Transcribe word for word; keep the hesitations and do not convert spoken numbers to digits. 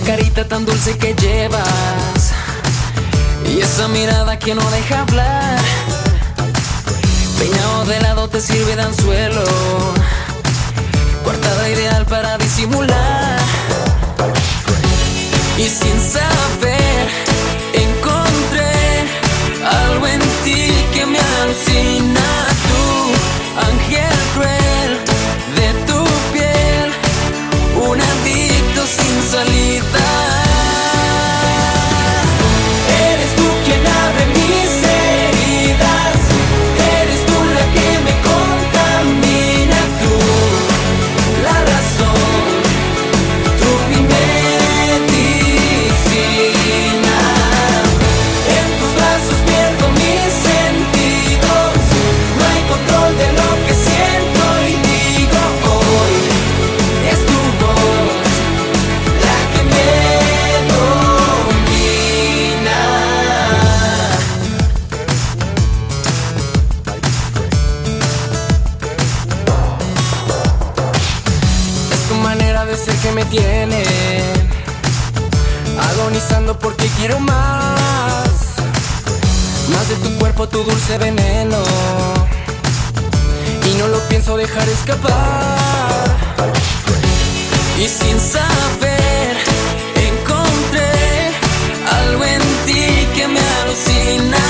carita tan dulce que llevas y esa mirada que no deja hablar. Peinado de lado te sirve de anzuelo, coartada ideal para disimular. Y sin saber encontré algo en ti que me alucina. Tu ángel cruel de tu piel, un adicto sin salida. Eres tú quien abre mis heridas, eres tú la que me contamina. Tú, la razón, tú mi medicina. En tus brazos pierdo mis sentidos, no hay control de lo que siento y digo hoy. Es tu voz la que me domina. Es tu manera de ser que me tiene agonizando porque quiero más. Más de tu cuerpo, tu dulce veneno, y no lo pienso dejar escapar. Y sin saber encontré algo en ti que me alucina.